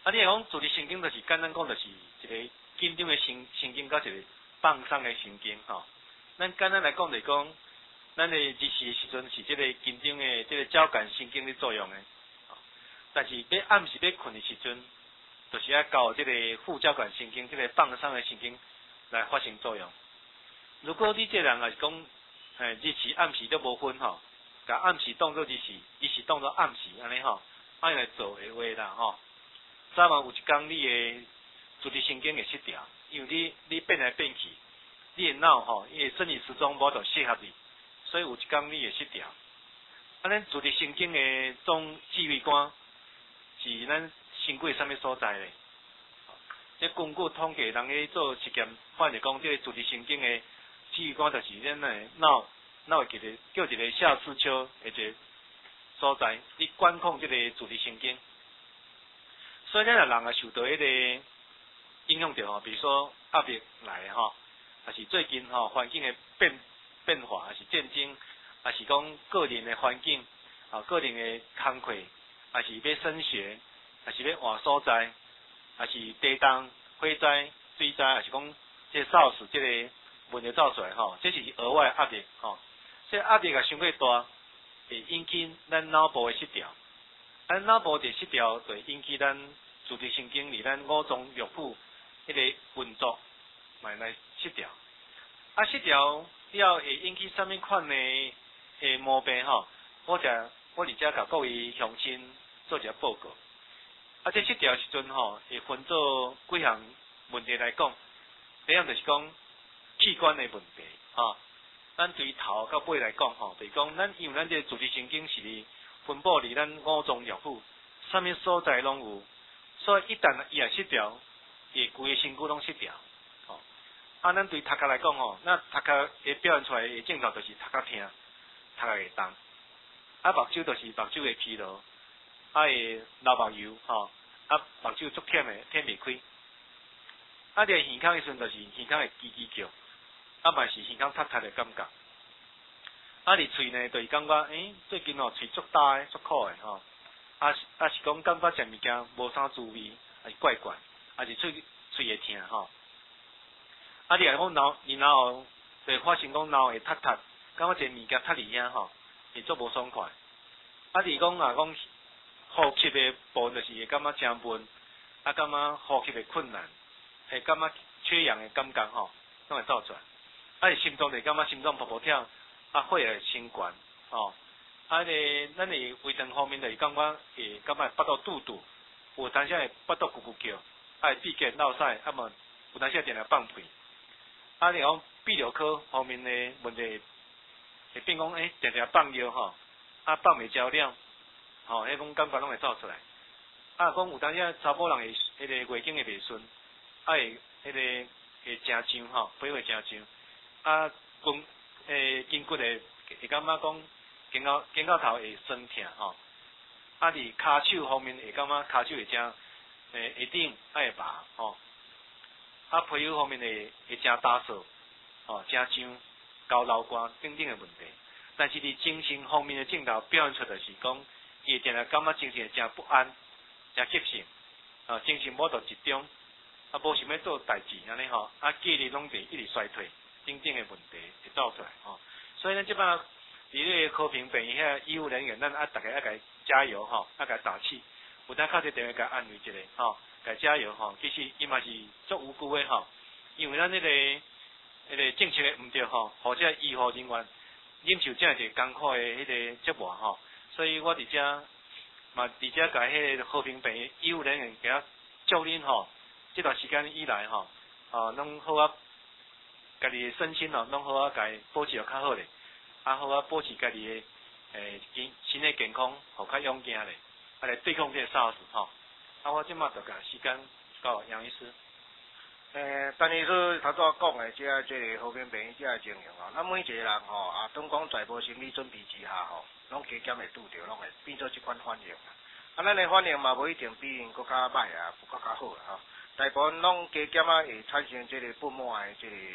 啊，你若讲自律神经，就是简单讲，就是一个紧张的神经，甲一个放松的神经吼。咱简单来讲，就是讲，咱的日时的时阵是这个紧张的这个交感神经咧作用的，但是要暗时要困的时阵，就是要交这个副交感神经，这个放松的神经来发生作用。如果你这人也是讲，日时暗时都无分吼，甲暗时当作日时当作暗时安尼吼，安尼来做的话啦吼，早晚有一天你的自律神经会失调，因为你变来变去，你的脑吼，伊的生理时钟无就适合你，所以有一天你会失调。啊，咱自律神经的总指挥官是咱身躯啥物所在咧？这根据统计，人咧做实验，发现讲，这个自律神经的指挥官就是咱的脑的叫一个下视丘的一个所在，你管控这个自律神经。所以咱人也受到迄个影响着吼，比如说压力来吼，还是最近吼环境的变化，还是战争，还是讲个人的环境，个人的工课，还是要升学，还是要换所在，还是地震、火灾、水灾，还是讲这SARS这个问题造出来吼，这是额外压力吼。这压力啊伤过大，会引起咱脑部的失调。咱脑部的失调，就会引起咱自律神经离咱五脏六腑迄个运作来失调。啊，失调了会引起什么款的毛病吼？我伫遮甲各位乡亲做一下报告。啊，这失调时阵吼，会分做几项问题来讲。第一项就是讲器官的问题吼。咱对头到尾来讲吼，就是讲因为咱这自律神经是分布伫咱五脏六腑，啥物所在拢有，所以一旦伊也失调，伊规个身躯拢失调。吼，啊，咱对头壳来讲吼，那头壳会表现出来的症状就是头壳痛，头壳会重，啊，目睭就是目睭会疲劳，啊会流目油吼，啊目睭足忝的，忝袂开，啊，伫耳孔的时阵就是耳孔会叽叽叫。啊，嘛是耳孔塌塌的感觉。啊，伫喙呢，就是感觉，最近喙足大的，足苦的吼。啊是讲感觉食物件无啥滋味，还是怪怪，还是喙会疼吼。啊，你若讲然后会发生讲脑会塌塌，感觉一个物件塌伫遐吼，会足无爽快。啊，你讲讲呼吸的部分就是会感觉真闷，啊，感觉呼吸的困难，会感觉缺氧的感觉吼，拢会走出来。啊，心脏就感觉心脏噗噗跳，啊，血会升悬，吼，啊，咱的胃肠方面就是感觉会巴肚肚肚，有当时会巴肚咕咕叫，啊，会闭结落屎，啊嘛有当时定来放屁。啊，你讲泌尿科方面的问题，会变讲定定放尿吼，啊放袂焦了，吼，迄种感觉拢会走出来。啊，讲有当时查甫人会迄个月经会袂顺，啊会迄个会真痒吼，皮会真痒。啊，筋骨会感觉讲颈到头会酸痛吼。啊，伫骹手方面会感觉骹手会真会顶啊会麻吼。啊，皮肤方面会真干燥吼，真痒、高流汗等等的问题。但是伫精神方面的症状表现出就是讲，伊会定定感觉精神会真不安、真急性，精神无度集中，啊，无想要做代志安尼吼，啊，记忆力拢一直衰退。等等的问题会走出来吼，所以咱即摆伫咧和平病院遐医务人员，咱大家甲伊加油吼，甲伊打气，有当敲一电话甲伊安慰一下吼，甲伊加油吼。其实伊嘛是足无辜的吼，因为咱迄个政策毋对吼，或者医护人员忍受这样一个艰苦的迄个折磨吼，所以我伫遮嘛伫遮甲迄个和平病院医务人员甲祝恁吼，这段时间以来吼，拢好啊。家己的身心拢好啊，家保持较好咧，啊好啊，保持家己的身体健康，互较勇健咧，啊来对抗这个SARS吼。啊，我即马就甲时间交杨医师。 陈医师头拄讲的即个和平病院即个情形吼，咱每一个人吼当讲在无心理准备之下吼，拢加减会拄着，拢会变做即款反应。啊，咱的反应嘛无一定比因搁较歹啊，搁较好啊。大部分拢加减会产生即个不满的即个。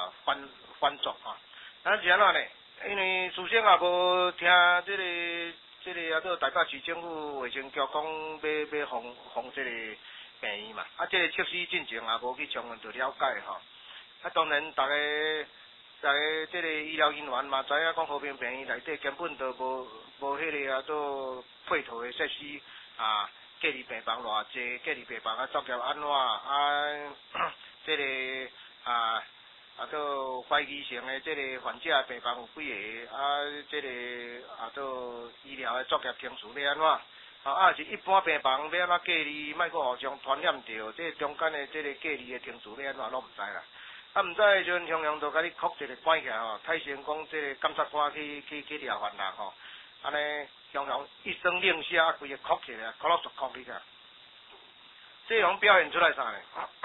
反作吼，咱是安怎呢？因为事先也无听即个这个啊，都台北市政府卫生局讲要封这个病院嘛，啊，这个测试进程也无去充分做了解吼。啊，当然大家这个医疗人员嘛，知影讲和平病院内底根本都无迄个啊，都配套的设施啊，隔离病房偌济，隔离病房啊作业安怎啊，这个啊。都怀疑性的这个患者病房有几个，啊，这个都医疗的作业程序要安怎？啊，是一般病房要安怎隔离，莫阁互相传染着，这中间的这个隔离的程序要安怎，拢毋知啦。啊，毋知的时阵，雄雄就甲你扣一个关起来吼，太成讲这个检察官去抓犯人吼，安尼雄雄一声令下，啊，规个扣起来，扣到10扣起来。这种表现出来啥呢？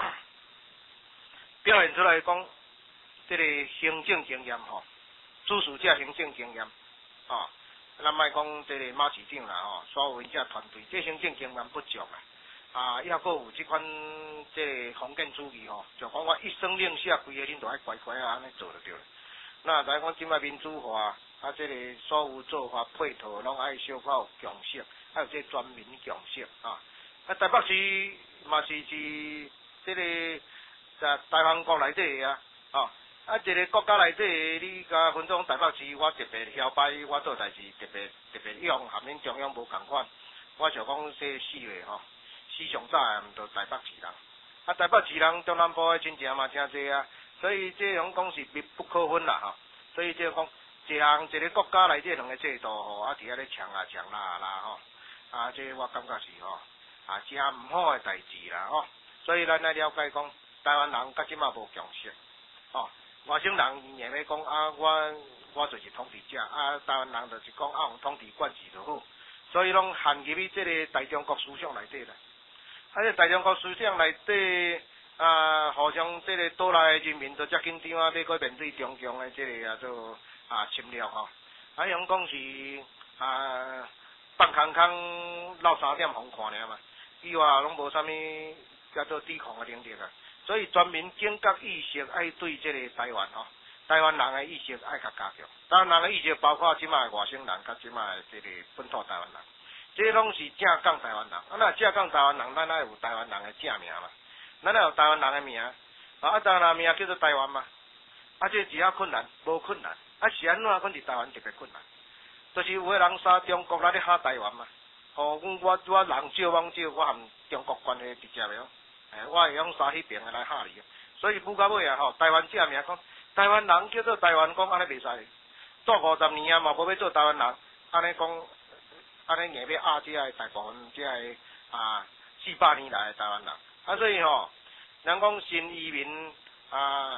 表现出来讲。这个行政经验吼，主事者行政经验，哦，咱莫讲这个马市长啦吼，所有因遮团队，这行政经验不足啊，抑阁有即款这个封建主义吼，就讲我一声令下，规个恁都爱乖乖啊安尼做就对了。那来讲即摆民主化，啊，这个所有做法配套拢爱小可有共识，还有这全民共识啊。啊，台北市嘛是这个在台湾国内底啊，哦。啊，一个国家内底，你甲分总台北市，我特别晓摆，我做代志特别用，含恁中央无共款。我想讲这4月吼，史上早也毋着台北市人，啊，台北市人中南部的亲戚嘛诚济啊，所以这种讲是密不可分啦吼。所以这讲一个国家内底两个制度吼，啊，伫遐咧抢啦吼，啊，这我感觉是吼，啊，诚毋好的代志啦吼。所以咱来了解讲，台湾人甲即马无共识，吼。外省人硬咧讲啊，我就是统治者啊，台湾人就是讲啊，用统治管治就好，所以拢陷入去这个大中国思想内底啦。啊，这大中国思想内底啊，互相这个岛内的人民都遮紧张啊，要过面对中共的这个啊做啊侵略吼。啊，用讲是啊放空空闹3点风看尔嘛，以外拢无啥物叫做抵抗的能力啊。所以全民警觉意识爱对这个台湾吼，台湾人的意识爱甲加强。台湾人的意识包括即卖外省人，甲即卖这个本土台湾人，这拢是正港台湾人。啊，那正港台湾人，咱爱有台湾人的正名嘛，咱爱有台湾人的名，啊，台湾人名叫做台湾嘛。啊，这只要困难，无困难。啊，是安怎讲伫台湾特别困难？就是有个人杀中国来咧吓台湾嘛。哦，我人少网少，我含中国关系直接袂晓。我会用杀迄边的来吓你，所以不到尾啊吼，台湾这名讲台湾人叫做台湾讲安尼袂使，做50年啊嘛无要做台湾人，安尼讲安尼硬要压这个大部分这个啊400年来的台湾人，啊所以吼，人讲新移民啊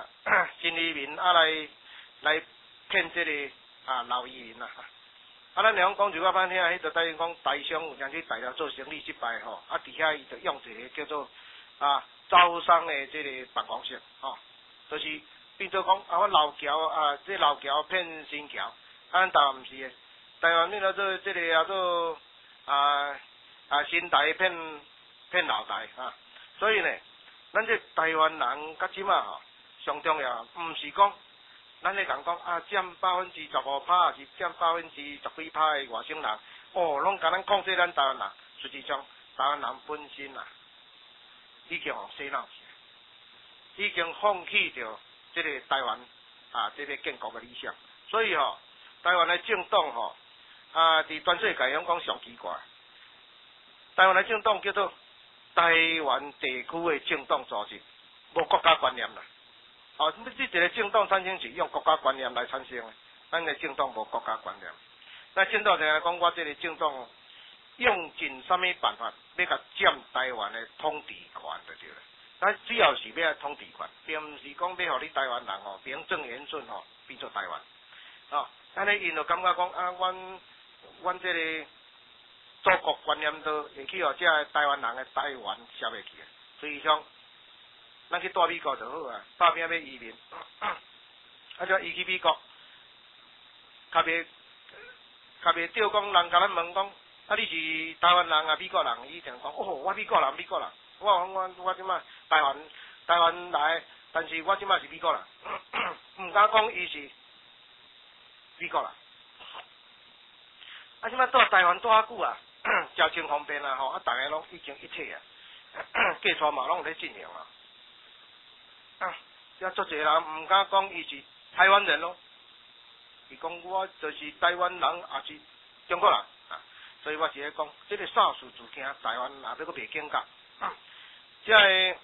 来骗这个啊老移民啊，啊咱两讲就我反听，迄就等于讲台商有阵去大陆做生意失败吼，啊伫遐伊就用一个叫做啊，招商的这个办公室，吼、就是变做讲啊，我老桥啊，这老桥骗新桥，咱台湾毋是的，台湾你做这个叫做新台骗老台啊，所以呢，咱这台湾人甲即马吼，上重要，毋是讲咱咧讲啊，占15%是占10%几%的外省人，哦，拢甲咱控制咱台湾人，实际上台湾人本身啊。已经洗脑去，已经放弃掉这个台湾啊，这个建国的理想。所以吼，台湾的政党吼啊，伫全世界讲上奇怪。台湾的政党叫做台湾地区的政党组织，无国家观念啦。哦，你一个政党产生是用国家观念来产生的，咱的政党无国家观念。那政党就来讲，我这个政党。用尽什么办法要甲占台湾的统治权就对了。咱主要是要统治权，并毋是讲要互你台湾人吼名正言顺吼变做台湾。哦，安尼因就感觉讲啊，阮这个祖国观念都会去互这台湾人的台湾消灭去。所以讲，咱去住美国就好啊，打拼要移民，啊就移去美国，较袂着讲人甲咱问讲。啊！你是台湾人啊，美国人？伊常讲哦，我美国人。我即摆台湾来，但是我即摆是美国人，毋敢讲伊是美国人。 啊，即摆住台湾住遐久啊，真真方便啊吼，啊，逐个拢已经一体啊，计错嘛拢有咧进行啊。啊，遮足侪人毋敢讲伊是台湾人咯，伊讲我就是台湾人，也是中国人啊，所以我是咧讲，即个煞事自惊，台湾也要阁袂警觉。即个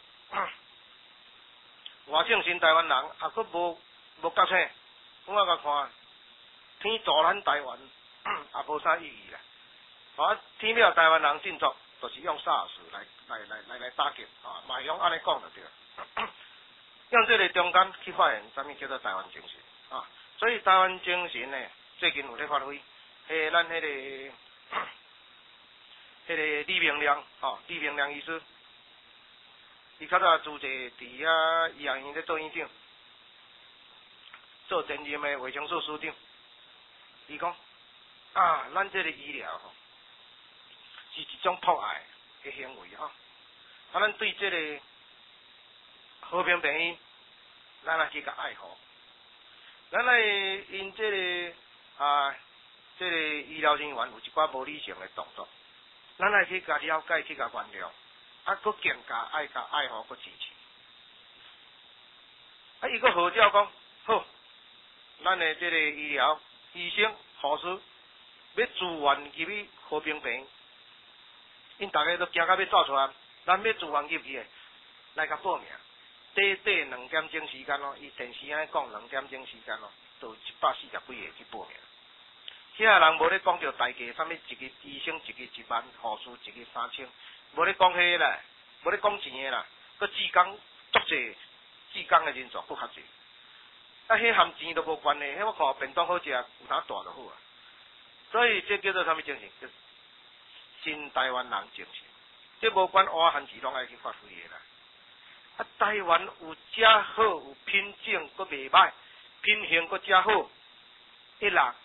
外省新台湾人也阁无觉醒，我甲看，天助咱台湾也无啥意义啦。啊，天了台湾人振作，就是用煞事来打击啊，嘛用安尼讲就对。用这个中间去发现什么叫做台湾精神啊，所以台湾精神呢，最近有咧发挥，咱迄个李明亮吼，李明亮医师，伊较早主持伫遐医学院咧做院长，做前任的卫生所所长，伊讲啊，咱这个医疗吼是一种迫害的行为吼，啊，咱对这个和平病院，咱来去甲爱护，咱来因这个这个医疗人员有一寡无理性的动作，咱来去甲了解，去甲原谅，啊，佫更加爱护，佫支持。啊，伊佫号召讲，好，咱的这个医疗医生、护士要自愿入去和平病院，因大家都惊到要走出来，咱要自愿入去的，来甲报名。短2点钟时间咯，伊电视安尼讲2点钟时间咯，都有140几个去报名。遐人无咧讲着大价，啥物一个医生一个1万，护士一个3000，无咧讲迄啦，无咧讲钱的啦，佮志工足济，志工的人数佫较济。啊，迄含钱都无关系，迄我看便当好食，有啥大就好啊。所以这叫做啥物精神？叫新台湾人精神。这无管碗汉字拢爱去发挥的啦。啊，台湾有遮好，有品种佫袂歹，品行佫遮好，一人，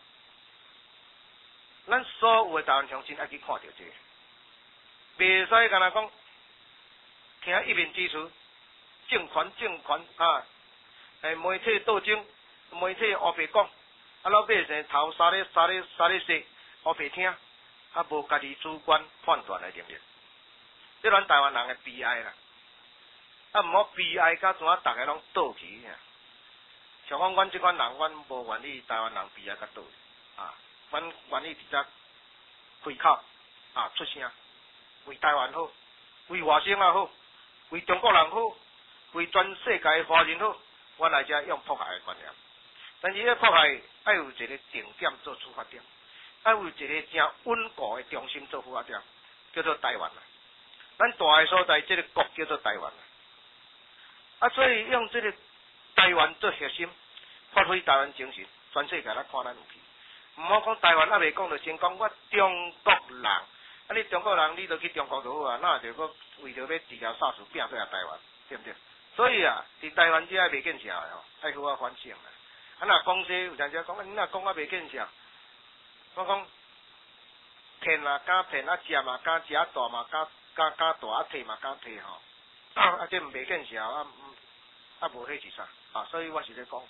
咱所有的台湾乡亲爱去看到这个，袂使干那讲，听一面之词，政权啊，媒体斗争，媒体黑白讲，啊老百姓头沙咧说，黑白听，啊无家己主观判断的能力，这咱台湾人的悲哀啦。啊，毋好悲哀，甲怎啊？大家拢倒去呀！像讲阮即款人，阮无愿意台湾人悲哀甲倒去啊！阮愿意直接开口啊出声，为台湾好，为外省也好，为中国人好，为全世界华人好，阮来遮用迫害的观念。但是迄迫害爱有一个定点做出发点，爱有一个正稳固的中心做出发点，叫做台湾啦。咱大个所在，这个国叫做台湾啦。啊，所以用这个台湾做核心，发挥台湾精神，全世界来看咱有去。毋好讲台湾还未讲，就先讲我中国人。啊，你中国人，你都去中国就好啊，哪就搁为着要治疗煞事拼对啊台湾，对不对？所以啊，伫台湾遮袂见效的吼，爱好啊反省啦。啊，若讲说有阵时讲，你若讲啊袂见效，我讲骗嘛敢骗，啊食嘛敢食，大嘛敢大，啊摕嘛敢摕吼。啊，这袂见效啊无迄是啥啊，所以我是咧讲，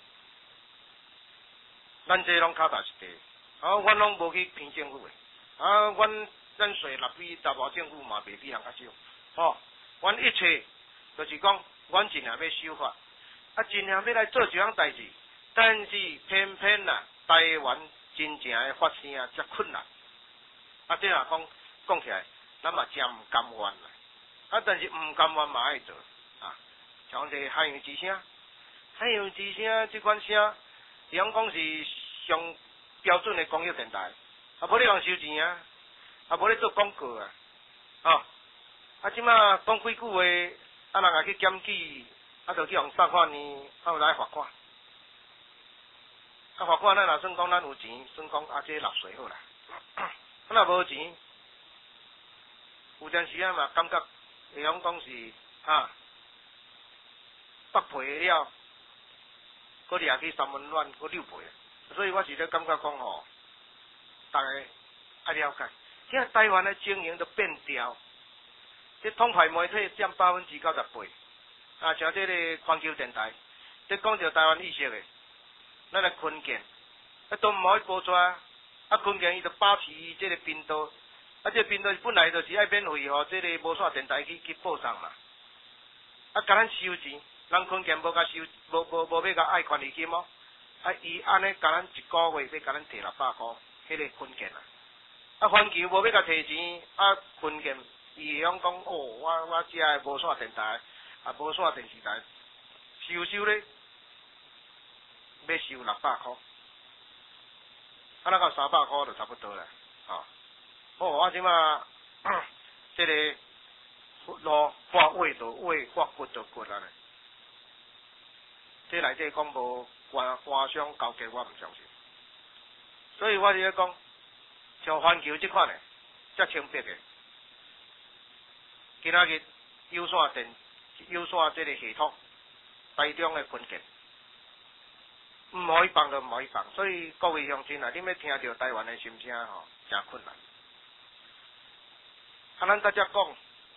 咱这拢脚踏实地，啊，阮拢无去骗政府的，啊，咱税纳比大陆政府嘛袂比人较少，吼，阮一切就是讲，阮尽量要守法，啊，尽量要来做这样代志，但是偏偏啦，台湾真正的发生遮困难，啊，这若讲起来，咱嘛真毋甘愿啦。啊，但是毋甘愿嘛爱做啊，像这海洋之声，这款声，用讲是上标准的公益电台，啊，无咧用收钱啊，啊，无咧做广告啊，哦，啊，即马讲几句话，啊，人也去检举，啊，就去用罚款呢，啊，有来罚款，啊，罚款咱若算讲咱有钱，算讲啊，这纳税好啦，啊，若无钱，有阵时啊嘛感觉。会用讲是北配了，搁掠去三温暖，搁六配，所以我是咧感觉讲吼，大家爱了解，现在台湾的经营都变调，这统派媒体占98%，啊，像这个环球电台，这讲着台湾意识的，咱来困见，都唔好播出啊， 啊，昆健伊就把持即个频道，啊，即个频道本来就是爱免费吼，即个无线电台去播送嘛。啊，甲咱收钱，咱昆健无甲收，无要甲爱权利金哦。啊，伊安尼甲咱一个月要甲咱摕600块，迄个昆健啊。啊，环球无要甲摕钱，啊，昆健伊会晓讲哦，我遮个无线电台，啊，无线电视台，收咧，要收600块。啊，咱到300块就差不多啦，吼。哦，我即马即个路发话就话，发骨就骨安尼。这内底讲无官商交结，我毋相信。所以我是咧讲，像环球即款诶，遮清白诶，今仔日有线即个系统，台中诶昆健。唔可以放就唔可以放，所以各位乡亲啊，你要听到台湾的心声吼，真困难。啊，咱甲遮讲，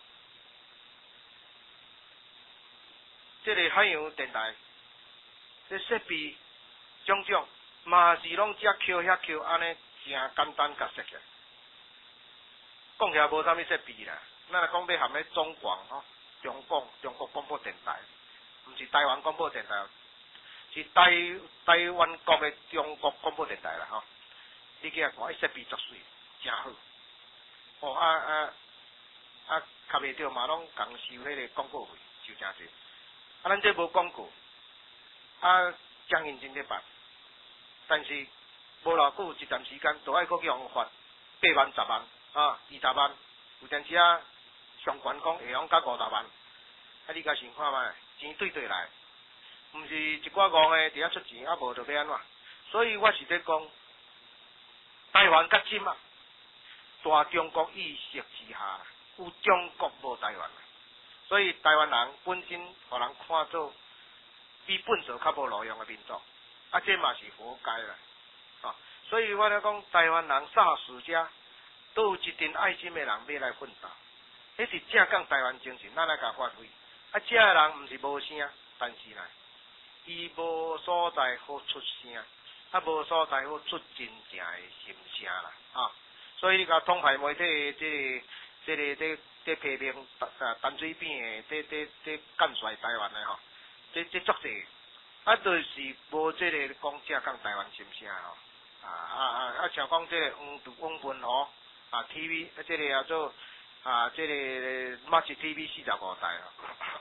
这个海洋电台，这设备种种嘛是拢只扣遐扣安尼，真简单甲设计。讲起来无啥物设备啦，咱来讲要含咧中广吼，中国广播电台，毋是台湾广播电台。是台湾国的中国广播电台啦吼，你去遐看，伊设备足水，真好。哦卡袂着嘛，拢共收迄个广告费，收真济。啊，咱这无广告，啊，真认真咧办，但是无偌久一段时间，就爱搁去互发8万、10万啊，20万，有阵时啊，上悬讲会用到50万，啊，你甲想看觅，钱对来。毋是一寡戆诶，伫遐出钱，啊无就要安怎？所以我是咧讲，台湾较深啊，大中国意识之下，有中国无台湾。所以台湾人本身互人看做比本族较无路用诶民族，啊，这嘛是活该啦。啊，所以我咧讲，台湾人煞死者，都有一群爱心诶人要来奋斗，迄是正讲台湾精神，咱来甲发挥。啊，这个人毋是无声，但是呢。伊无所在好出声，啊无所在好出真正的心声啦，啊！所以你甲统派媒体这个批评淡水边的这干衰台湾的吼，这足济，啊就是无这个讲正讲台湾心声吼，像讲这个黄文和啊 TV 这个叫做这个马是 TV 45台吼。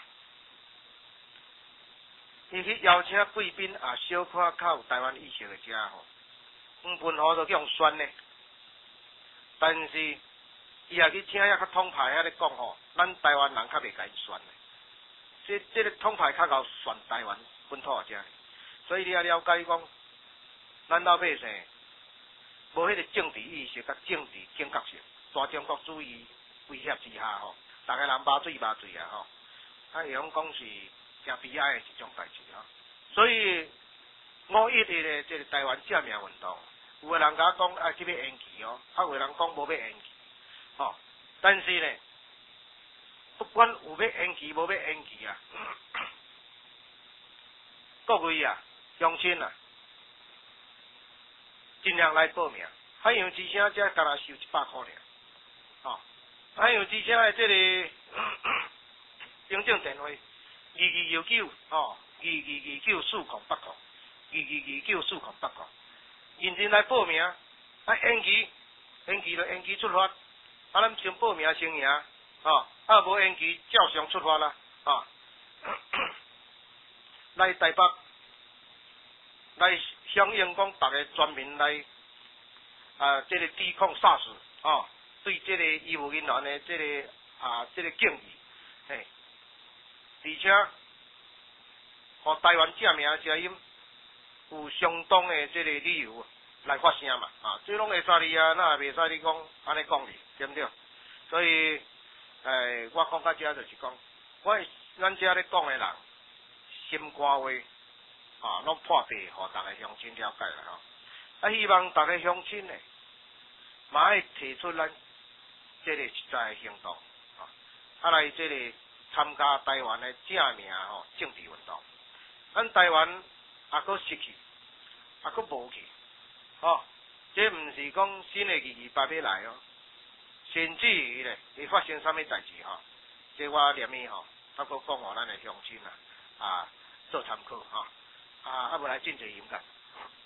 伊去邀请贵宾啊，小可较有台湾意识的遮吼，黄文和就去用选呢。但是伊也去请遐较统派遐咧讲吼，咱台湾人较袂甲因选的。这个统派较够选台湾本土遮，所以你也了解讲，咱老百姓无迄个政治意识甲政治正确性，大中国主义威胁之下吼，大家人麻醉啊吼，啊会用讲是。真悲哀的一种代志吼，所以511的这个台湾正名运动，有个人甲我讲啊，去要延期哦，啊有个人讲无要延期，吼，但是呢，不管有要延期无要延期啊，各位啊，乡亲啊，尽量来报名，海洋之声才干那收100块尔，吼，海洋之声的这个行政电话。2229吼，22294080，22294080，认真来报名，啊延期就延期出发，啊咱先报名先赢，吼，啊无延期照常出发啦，吼，来台北，来响应讲逐个全民来这个抵抗 SARS， 吼，对这个医务人员的这个这个敬意，嘿。而且，互台湾正名声音有相当的这个理由来发声嘛，这拢会使你啊，那也袂使你讲安尼讲哩，对不对？所以，我讲到遮就是讲，咱遮咧讲的人，心肝话，拢破白，互大家乡亲了解啦吼。啊，希望大家乡亲呢，嘛爱提出咱这个实在的行动，来这个。参加台湾的正名吼政治运动，咱台湾也搁失去，也搁无去，吼， 这毋是讲新的228要来哦，甚至于咧会发生啥物代志吼，这我念伊吼，包括讲互咱的乡亲啊做参考吼，啊，无来进一个演讲。